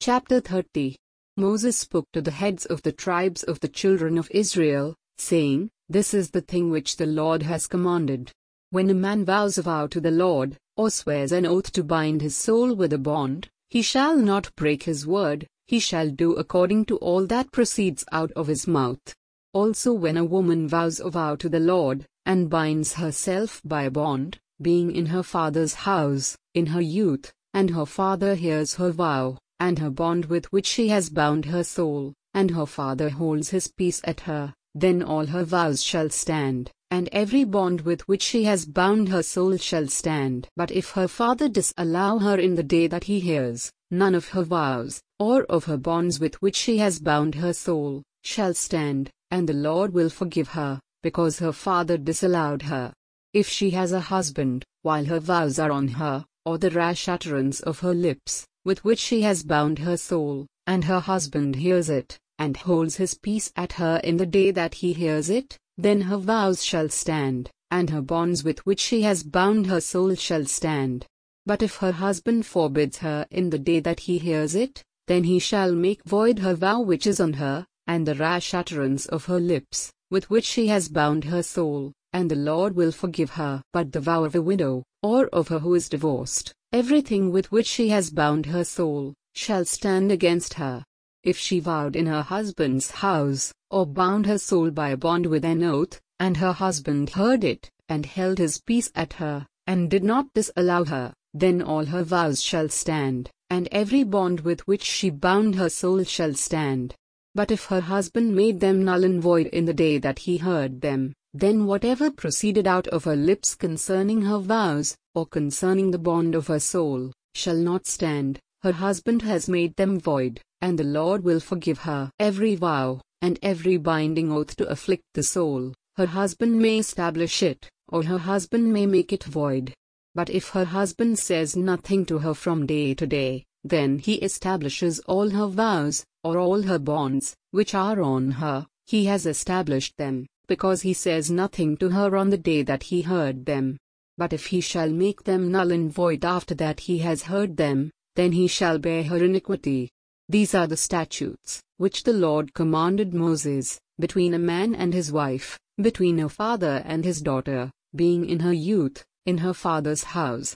Chapter 30. Moses spoke to the heads of the tribes of the children of Israel, saying, This is the thing which the Lord has commanded. When a man vows a vow to the Lord, or swears an oath to bind his soul with a bond, he shall not break his word, he shall do according to all that proceeds out of his mouth. Also when a woman vows a vow to the Lord, and binds herself by a bond, being in her father's house, in her youth, and her father hears her vow, and her bond with which she has bound her soul, and her father holds his peace at her, then all her vows shall stand, and every bond with which she has bound her soul shall stand. But if her father disallow her in the day that he hears, none of her vows, or of her bonds with which she has bound her soul, shall stand, and the Lord will forgive her, because her father disallowed her. If she has a husband, while her vows are on her, or the rash utterance of her lips, with which she has bound her soul, and her husband hears it, and holds his peace at her in the day that he hears it, then her vows shall stand, and her bonds with which she has bound her soul shall stand. But if her husband forbids her in the day that he hears it, then he shall make void her vow which is on her, and the rash utterance of her lips, with which she has bound her soul, and the Lord will forgive her. But the vow of a widow, or of her who is divorced, everything with which she has bound her soul, shall stand against her. If she vowed in her husband's house, or bound her soul by a bond with an oath, and her husband heard it, and held his peace at her, and did not disallow her, then all her vows shall stand, and every bond with which she bound her soul shall stand. But if her husband made them null and void in the day that he heard them, then whatever proceeded out of her lips concerning her vows, or concerning the bond of her soul, shall not stand. Her husband has made them void, and the Lord will forgive her. Every vow, and every binding oath to afflict the soul, her husband may establish it, or her husband may make it void. But if her husband says nothing to her from day to day, then he establishes all her vows, or all her bonds, which are on her, he has established them, because he says nothing to her on the day that he heard them. But if he shall make them null and void after that he has heard them, then he shall bear her iniquity. These are the statutes, which the Lord commanded Moses, between a man and his wife, between a father and his daughter, being in her youth, in her father's house,